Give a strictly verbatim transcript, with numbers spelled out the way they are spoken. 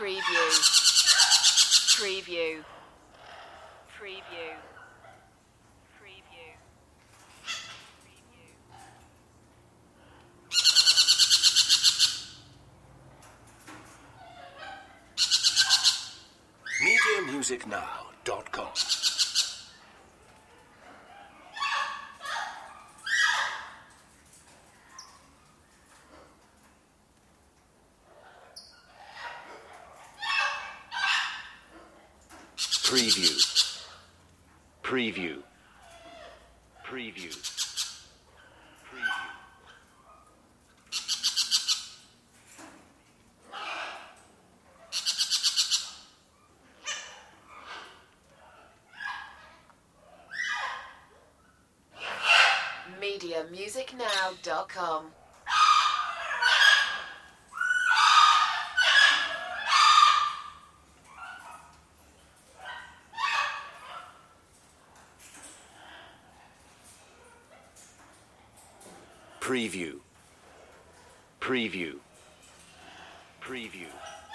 Preview. Preview. Preview. Preview. media music now dot com. Preview. Preview. Preview. Preview. media music now dot com. Preview. Preview. Preview.